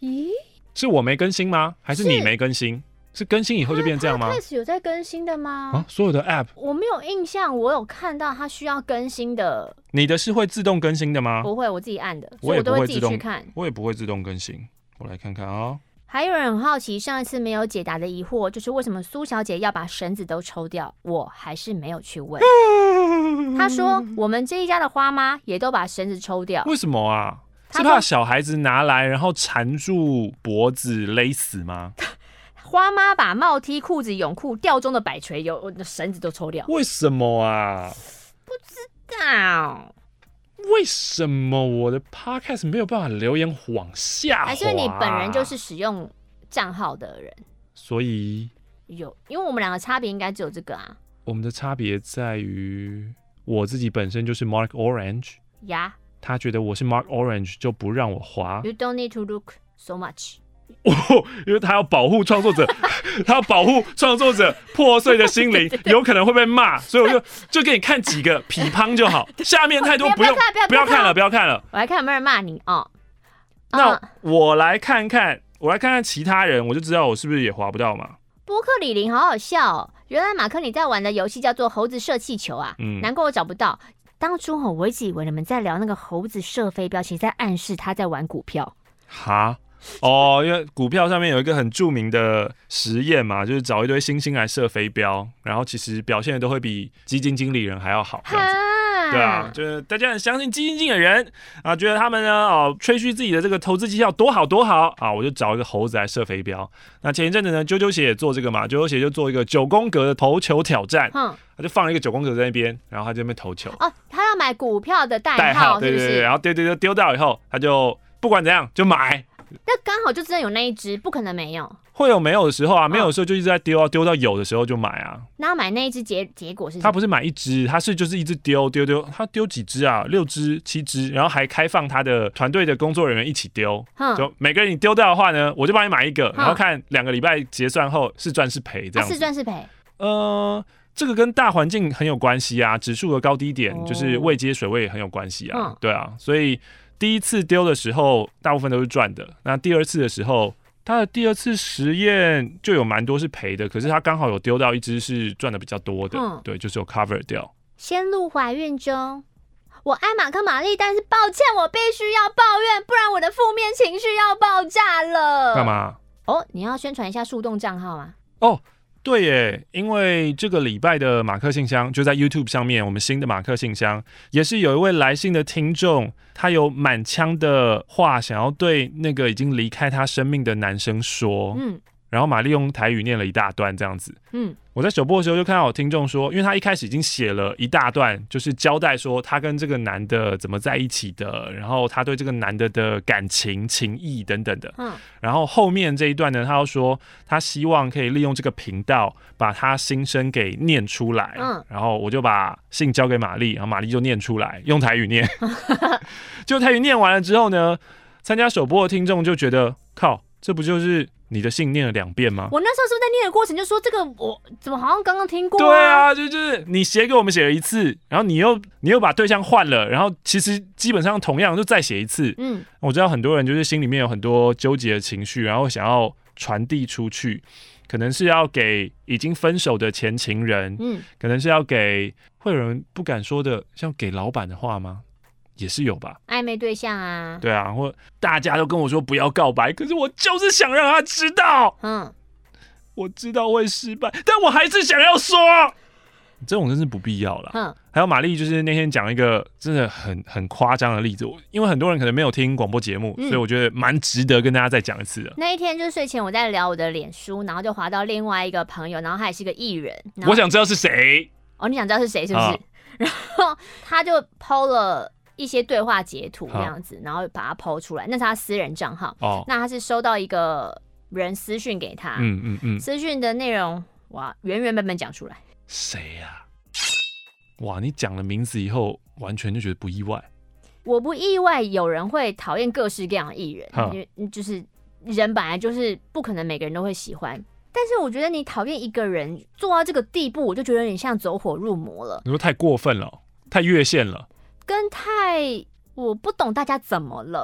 Speaker 2: 咦，
Speaker 1: 是我没更新吗？还是你没更新？是更新以后就变这样吗？
Speaker 2: 开始有在更新的吗？
Speaker 1: 啊，所有的 App
Speaker 2: 我没有印象，我有看到它需要更新的。
Speaker 1: 你的是会自动更新的吗？
Speaker 2: 不会，我自己按的，
Speaker 1: 我也不会
Speaker 2: 自己去看。
Speaker 1: 我也不会自动更新。我来看看啊、哦。
Speaker 2: 还有人很好奇，上一次没有解答的疑惑，就是为什么苏小姐要把绳子都抽掉？我还是没有去问。她说我们这一家的花妈也都把绳子抽掉，
Speaker 1: 为什么啊？是怕小孩子拿来然后缠住脖子勒死吗？
Speaker 2: 花妈把帽 T、裤子、泳裤、吊钟的摆锤有绳子都抽掉，
Speaker 1: 为什么啊？
Speaker 2: 不知道。
Speaker 1: 为什么我的 podcast 没有办法留言往下滑？
Speaker 2: 还是你本人就是使用账号的人？
Speaker 1: 所以
Speaker 2: 有，因为我们两个差别应该只有这个啊。
Speaker 1: 我们的差别在于，我自己本身就是 Mark Orange
Speaker 2: 呀、yeah.
Speaker 1: 他觉得我是 Mark Orange 就不让我滑。
Speaker 2: You don't need to look so much
Speaker 1: 哦，因为他要保护创作者，他要保护创作者破碎的心灵，有可能会被骂，所以我就就给你看几个匹乓就好，下面太多不用，不要看了，不要看了。
Speaker 2: 我来看有没有人骂你哦。
Speaker 1: 那我来看看，我来看看其他人，我就知道我是不是也滑不到嘛。
Speaker 2: 波克里林好好笑哦，原来马克你在玩的游戏叫做猴子射气球啊，嗯，难怪我找不到。当初吼，我一直以为你们在聊那个猴子射飞镖，其实在暗示他在玩股票。哈？
Speaker 1: 哦，因为股票上面有一个很著名的实验嘛，就是找一堆猩猩来射飞镖，然后其实表现的都会比基金经理人还要好，这样子。对啊，就是大家很相信基金经理人啊，觉得他们呢哦吹嘘自己的这个投资绩效多好多好啊，我就找一个猴子来射飞镖。那前一阵子呢，啾啾鞋也做这个嘛，啾啾鞋就做一个九宫格的投球挑战，嗯，他就放了一个九宫格在那边，然后他就在那边投球。
Speaker 2: 哦，他要买股票的代号，
Speaker 1: 对对对，然后丢丢丢丢到以后，他就不管怎样就买。
Speaker 2: 那刚好就真的有那一只，不可能没有。
Speaker 1: 会有没有的时候啊，没有的时候就一直在丢啊，丢到有的时候就买啊。
Speaker 2: 那买那一只结结果是什么？
Speaker 1: 他不是买一只，他是就是一直丢丢丢，他丢几只啊？六只、七只，然后还开放他的团队的工作人员一起丢，就每个人你丢掉的话呢，我就帮你买一个，然后看两个礼拜结算后是赚是赔这样子。
Speaker 2: 啊、是赚是赔？
Speaker 1: 呃，这个跟大环境很有关系啊，指数的高低点、哦、就是位阶水位也很有关系啊、嗯，对啊，所以。第一次丢的时候，大部分都是赚的。那第二次的时候，他的第二次实验就有蛮多是赔的，可是他刚好有丢到一只是赚的比较多的，嗯、对，就是有 cover 掉。
Speaker 2: 先露怀孕中，我爱马克玛丽，但是抱歉，我必须要抱怨，不然我的负面情绪要爆炸了。
Speaker 1: 干嘛？
Speaker 2: 哦，你要宣传一下树洞账号吗？
Speaker 1: 哦。对耶，因为这个礼拜的马克信箱就在 YouTube 上面，我们新的马克信箱也是有一位来信的听众，他有满腔的话想要对那个已经离开他生命的男生说，嗯，然后玛丽用台语念了一大段这样子，嗯，我在首播的时候就看到有听众说，因为他一开始已经写了一大段，就是交代说他跟这个男的怎么在一起的，然后他对这个男的的感情、情谊等等的，嗯，然后后面这一段呢，他又说他希望可以利用这个频道把他心声给念出来，嗯，然后我就把信交给玛丽，然后玛丽就念出来，用台语念，就台语念完了之后呢，参加首播的听众就觉得靠，这不就是你的信念了两遍吗？
Speaker 2: 我那时候是不是在念的过程就说这个我怎么好像刚刚听过、
Speaker 1: 啊？对啊，就就是你写给我们写了一次，然后你又你又把对象换了，然后其实基本上同样就再写一次。嗯，我知道很多人就是心里面有很多纠结的情绪，然后想要传递出去，可能是要给已经分手的前情人，嗯，可能是要给会有人不敢说的，像给老板的话吗？也是有吧，
Speaker 2: 暧昧对象啊，
Speaker 1: 对啊，或大家都跟我说不要告白，可是我就是想让他知道，嗯，我知道会失败，但我还是想要说，这种真是不必要了。嗯，还有玛丽就是那天讲一个真的很很夸张的例子，因为很多人可能没有听广播节目、嗯，所以我觉得蛮值得跟大家再讲一次的。
Speaker 2: 那一天就是睡前我在聊我的脸书，然后就滑到另外一个朋友，然后他也是个艺人，
Speaker 1: 我想知道是谁。
Speaker 2: 哦，你想知道是谁是不是？啊、然后他就 po 了一些对话截图这样子，然后把它 po 出来，那是他私人账号。哦，那他是收到一个人私讯给他，嗯嗯嗯，私讯的内容哇，原原本本讲出来。
Speaker 1: 谁呀、啊？哇，你讲了名字以后，完全就觉得不意外。
Speaker 2: 我不意外，有人会讨厌各式各样的艺人，因为就是人本来就是不可能每个人都会喜欢。但是我觉得你讨厌一个人做到这个地步，我就觉得有点像走火入魔了。
Speaker 1: 你说太过分了，太越线了。
Speaker 2: 跟太我不懂大家怎么了，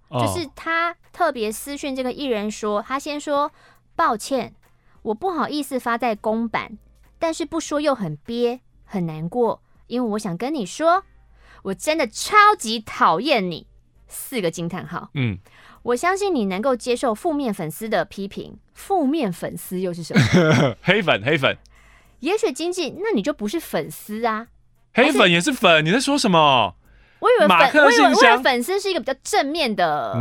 Speaker 2: 哦、就是他特别私讯这个艺人说，他先说抱歉，我不好意思发在公版，但是不说又很憋，很难过，因为我想跟你说，我真的超级讨厌你，四个惊叹号。嗯，我相信你能够接受负面粉丝的批评，负面粉丝又是什么？
Speaker 1: 黑粉，黑粉。
Speaker 2: 也许经济，那你就不是粉丝啊。
Speaker 1: 黑粉也是粉，你在说什么？
Speaker 2: 我以为
Speaker 1: 马克信箱，
Speaker 2: 我以为粉丝是一个比较正面的。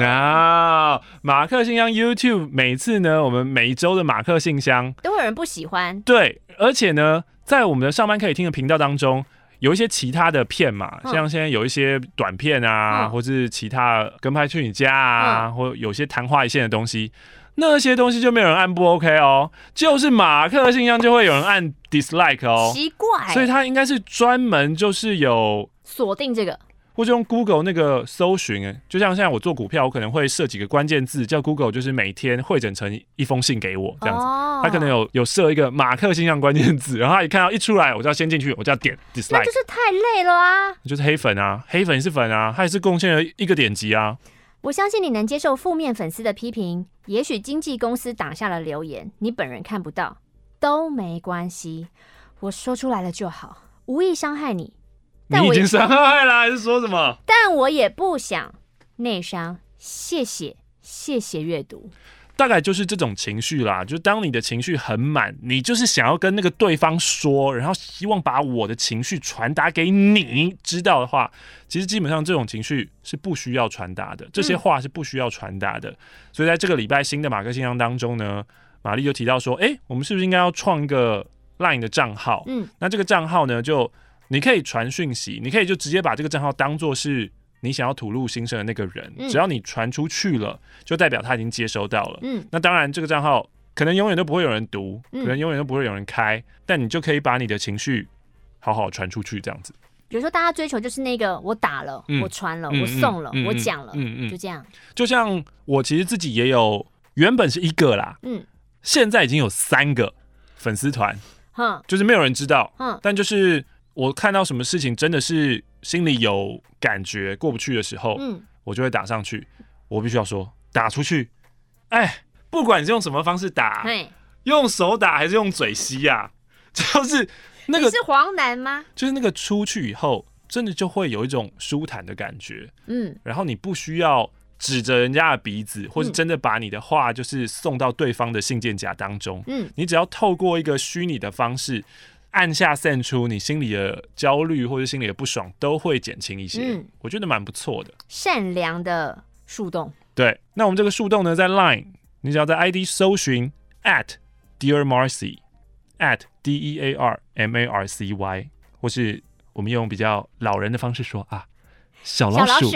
Speaker 1: No， 马克信箱 YouTube 每次呢，我们每一周的马克信箱
Speaker 2: 都会有人不喜欢。
Speaker 1: 对，而且呢，在我们的上班可以听的频道当中，有一些其他的片嘛，嗯、像现在有一些短片啊，嗯、或是其他跟拍去你家啊，嗯、或有些昙花一现的东西，那些东西就没有人按不 OK 哦，就是马克信箱就会有人按 dislike 哦，
Speaker 2: 奇怪，
Speaker 1: 所以他应该是专门就是有
Speaker 2: 锁定这个。
Speaker 1: 或者用 Google 那个搜寻，就像现在我做股票，我可能会设几个关键字，叫 Google 就是每天汇整成一封信给我这样子。哦、他可能有有设一个马克信箱关键字，然后他一看到一出来，我就要先进去，我就要点 dislike。那
Speaker 2: 就是太累了啊！
Speaker 1: 就是黑粉啊，黑粉也是粉啊，他也是贡献了一个点击啊。
Speaker 2: 我相信你能接受负面粉丝的批评，也许经纪公司挡下了留言，你本人看不到都没关系，我说出来了就好，无意伤害你。
Speaker 1: 你已经伤害了，还是说什么？
Speaker 2: 但我也不想内伤。谢谢，谢谢阅读。
Speaker 1: 大概就是这种情绪啦，就是当你的情绪很满，你就是想要跟那个对方说，然后希望把我的情绪传达给你知道的话，其实基本上这种情绪是不需要传达的，这些话是不需要传达的。嗯、所以在这个礼拜新的马克信箱当中呢，玛丽就提到说，哎、欸，我们是不是应该要创一个 LINE 的账号？嗯，那这个账号呢，就你可以传讯息，你可以就直接把这个账号当作是你想要吐露心声的那个人，嗯、只要你传出去了，就代表他已经接收到了。嗯，那当然这个账号可能永远都不会有人读，嗯、可能永远都不会有人开，但你就可以把你的情绪好好传出去，这样子。
Speaker 2: 有时候大家追求就是那个我打了，嗯、我传了，嗯、我送了，嗯、我讲了，嗯嗯、就这样。就
Speaker 1: 像我其实自己也有，原本是一个啦，嗯，现在已经有三个粉丝团，嗯、就是没有人知道，嗯、但就是我看到什么事情真的是心里有感觉过不去的时候，嗯、我就会打上去。我必须要说，打出去，哎，不管你是用什么方式打，用手打还是用嘴吸啊，就是那个
Speaker 2: 你是黄男吗？
Speaker 1: 就是那个出去以后，真的就会有一种舒坦的感觉。嗯，然后你不需要指着人家的鼻子，或是真的把你的话就是送到对方的信件夹当中。嗯，你只要透过一个虚拟的方式。按下散出，你心里的焦虑或者心里的不爽都会减轻一些，嗯、我觉得蛮不错的。
Speaker 2: 善良的树洞，
Speaker 1: 对。那我们这个树洞呢，在 LINE， 你只要在 I D 搜寻 at Dear Marcy at D E A R M A R C Y， 或是我们用比较老人的方式说啊，小老鼠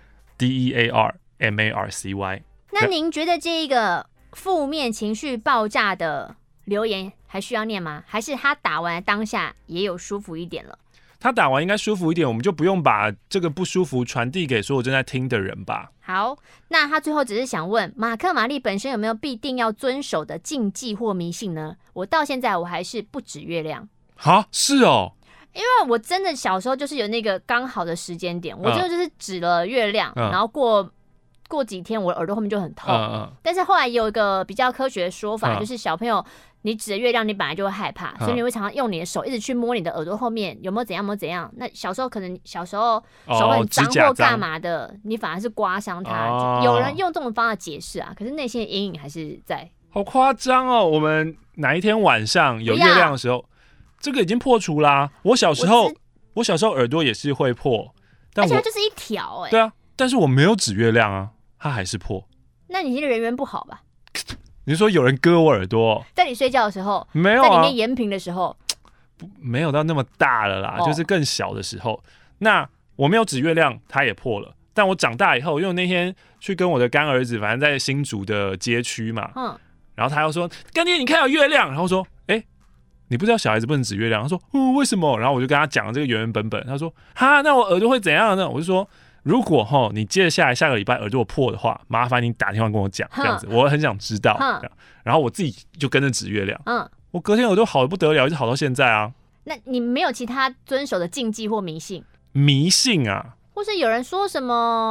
Speaker 1: D E A R M A R C Y。
Speaker 2: 那您觉得这一个负面情绪爆炸的留言还需要念吗？还是他打完当下也有舒服一点了？
Speaker 1: 他打完应该舒服一点，我们就不用把这个不舒服传递给所有正在听的人吧。
Speaker 2: 好，那他最后只是想问，马克玛丽本身有没有必定要遵守的禁忌或迷信呢？我到现在我还是不指月亮。
Speaker 1: 哈，是哦，
Speaker 2: 因为我真的小时候就是有那个刚好的时间点，我就就是指了月亮，嗯、然后过。过几天我的耳朵后面就很痛，嗯嗯、但是后来也有一个比较科学的说法，嗯、就是小朋友你指着月亮，你本来就会害怕，嗯、所以你会常常用你的手一直去摸你的耳朵后面有没有怎样，有没有怎样。那小时候可能小时候手很脏或干嘛的，哦、你反而是刮伤它。哦、有人用这种方法解释啊，可是内心的阴影还是在。
Speaker 1: 好夸张哦！我们哪一天晚上有月亮的时候，这个已经破除啦，啊。我小时候，我, 我小时候耳朵也是会破，但
Speaker 2: 而且它就是一条哎，欸。
Speaker 1: 对啊，但是我没有指月亮啊。它还是破，
Speaker 2: 那你的人缘不好吧？
Speaker 1: 你说有人割我耳朵，
Speaker 2: 在你睡觉的时候，
Speaker 1: 没有啊，
Speaker 2: 在里面延平的时候，
Speaker 1: 没有到那么大了啦，哦、就是更小的时候。那我没有指月亮，它也破了。但我长大以后，因为我那天去跟我的干儿子，反正在新竹的街区嘛，嗯，然后他又说：“干爹，你看有月亮。”然后说：“哎、欸，你不知道小孩子不能指月亮？”他说：“哦，为什么？”然后我就跟他讲这个原原本本。他说：“哈，那我耳朵会怎样呢？”我就说。如果齁你接着下来下个礼拜耳朵破的话，麻烦你打电话跟我讲，这样子我很想知道。然后我自己就跟着指月亮，嗯，我隔天耳朵好的不得了，一直好到现在啊。
Speaker 2: 那你没有其他遵守的禁忌或迷信？
Speaker 1: 迷信啊，
Speaker 2: 或是有人说什么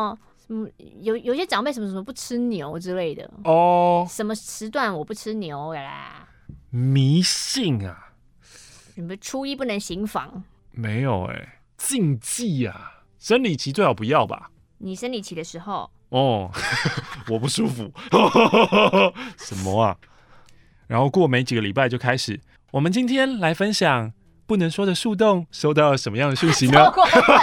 Speaker 2: 什么有有些长辈什么什么不吃牛之类的
Speaker 1: 哦，
Speaker 2: 什么时段我不吃牛啦？
Speaker 1: 迷信啊？
Speaker 2: 你们初一不能行房？
Speaker 1: 没有哎、欸，禁忌啊，生理期最好不要吧？
Speaker 2: 你生理期的时候
Speaker 1: 哦，我不舒服，什么啊？然后过没几个礼拜就开始，我们今天来分享不能说的树洞收到了什么样的讯息呢？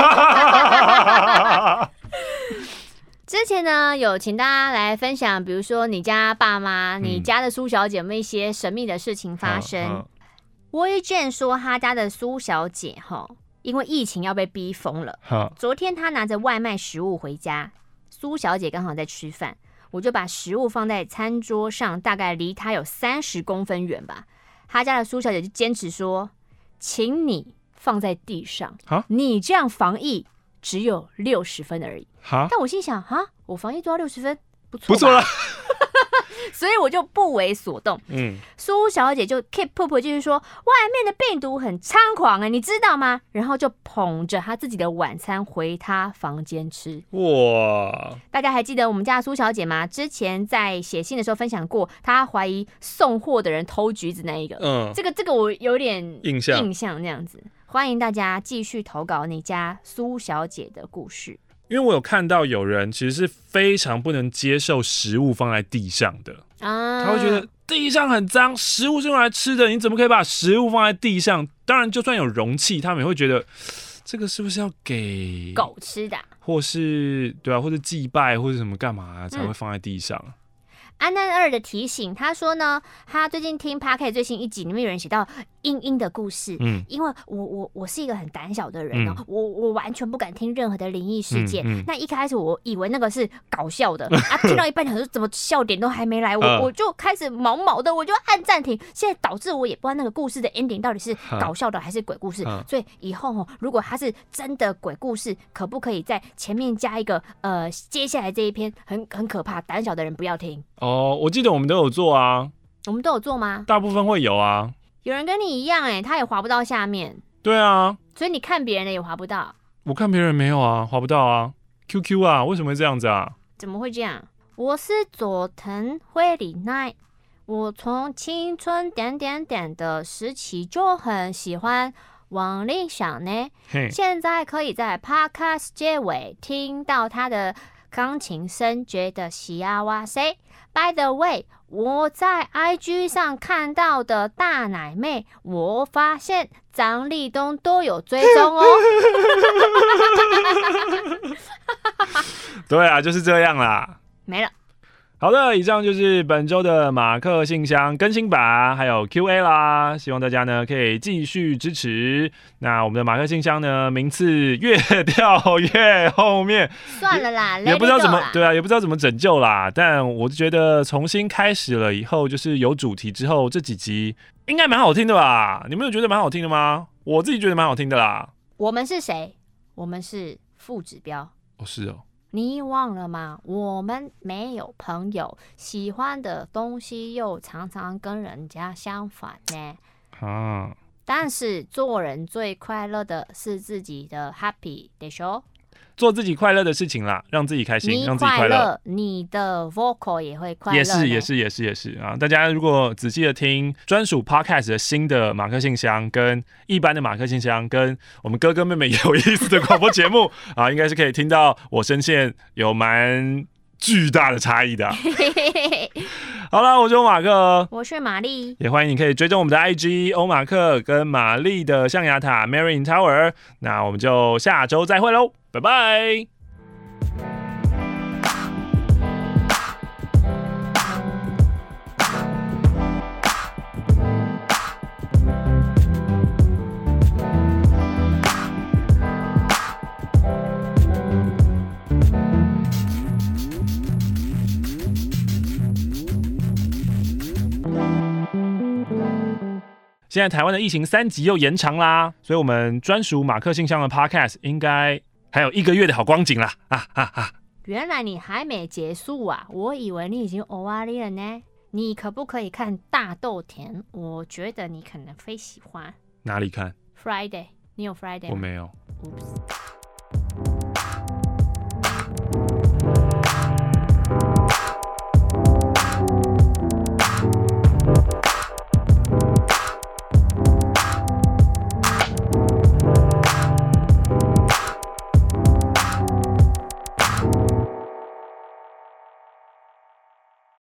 Speaker 2: 之前呢，有请大家来分享，比如说你家爸妈、嗯、你家的苏小姐有没有一些神秘的事情发生？沃伊健说，他家的苏小姐哈，因为疫情要被逼疯了。昨天他拿着外卖食物回家，苏小姐刚好在吃饭，我就把食物放在餐桌上，大概离她有三十公分远吧。他家的苏小姐就坚持说，请你放在地上，你这样防疫只有六十分而已。但我心想，哈，我防疫做到六十分，不错，不错了。所以我就不为所动。嗯，苏小姐就 keep up 就是说，外面的病毒很猖狂啊，你知道吗？然后就捧着她自己的晚餐回她房间吃。哇！大家还记得我们家的苏小姐吗？之前在写信的时候分享过，她怀疑送货的人偷橘子那一个。嗯，这个这个我有点印象印象那样子。欢迎大家继续投稿你家苏小姐的故事。
Speaker 1: 因为我有看到有人其实是非常不能接受食物放在地上的，啊、他会觉得地上很脏，食物是用来吃的，你怎么可以把食物放在地上？当然，就算有容器，他们也会觉得这个是不是要给
Speaker 2: 狗吃的，
Speaker 1: 或是对啊，或者祭拜或者什么干嘛、啊、才会放在地上？嗯
Speaker 2: 安安二的提醒，他说呢，他最近听 Podcast 最新一集里面有人写到英英的故事，嗯，因为我我我是一个很胆小的人哦、嗯，我我完全不敢听任何的灵异事件、嗯嗯。那一开始我以为那个是搞笑的啊，听到一半想说怎么笑点都还没来，我、呃、我就开始毛毛的，我就按暂停。现在导致我也不知道那个故事的 ending 到底是搞笑的还是鬼故事，所以以后哦，如果他是真的鬼故事，可不可以在前面加一个呃，接下来这一篇很很可怕，胆小的人不要听。
Speaker 1: 哦，我记得我们都有做啊，
Speaker 2: 我们都有做吗？
Speaker 1: 大部分会有啊。
Speaker 2: 有人跟你一样哎、欸，他也滑不到下面。
Speaker 1: 对啊，
Speaker 2: 所以你看别人的也滑不到。
Speaker 1: 我看别人没有啊，滑不到啊。Q Q 啊，为什么会这样子啊？
Speaker 2: 怎么会这样？我是佐藤惠里奈，我从青春点点点的时期就很喜欢王力宏呢，现在可以在 Podcast 结尾听到他的钢琴声，觉得幸せ。By the way， 我在 I G 上看到的大奶妹，我发现张立东都有追踪哦。
Speaker 1: 对啊，就是这样啦。
Speaker 2: 没了。
Speaker 1: 好的，以上就是本周的马克信箱更新版，还有 Q A 啦。希望大家呢可以继续支持。那我们的马克信箱呢，名次越掉越后面，
Speaker 2: 算了啦，
Speaker 1: 也不知道怎么对啊，也不知道怎么拯救啦。但我就觉得重新开始了以后，就是有主题之后，这几集应该蛮好听的吧？你们有觉得蛮好听的吗？我自己觉得蛮好听的啦。
Speaker 2: 我们是谁？我们是副指标。
Speaker 1: 哦，是哦。
Speaker 2: 你忘了吗？我们没有朋友，喜欢的东西又常常跟人家相反呢。啊！但是做人最快乐的是自己的 happy でしょ？
Speaker 1: 做自己快乐的事情啦，让自己开心，让自己快乐，
Speaker 2: 你的 vocal 也会快乐。
Speaker 1: 也是，也是，也是，也是啊！大家如果仔细的听专属 podcast 的新的马克信箱，跟一般的马克信箱，跟我们哥哥妹妹有意思的广播节目啊，应该是可以听到我声线有蛮巨大的差异的、啊。好了，我是欧马克，
Speaker 2: 我是玛丽，
Speaker 1: 也欢迎你可以追踪我们的 I G 欧马克跟玛丽的象牙塔 Marrying Tower。那我们就下周再会喽，拜拜。现在台湾的疫情三级又延长啦，所以我们专属马克信箱的 podcast 应该还有一个月的好光景啦！啊啊啊！
Speaker 2: 原来你还没结束啊，我以为你已经終わり了呢。你可不可以看大豆田？我觉得你可能会喜欢。
Speaker 1: 哪里看
Speaker 2: ？Friday， 你有 Friday 吗？
Speaker 1: 我没有。
Speaker 2: Oops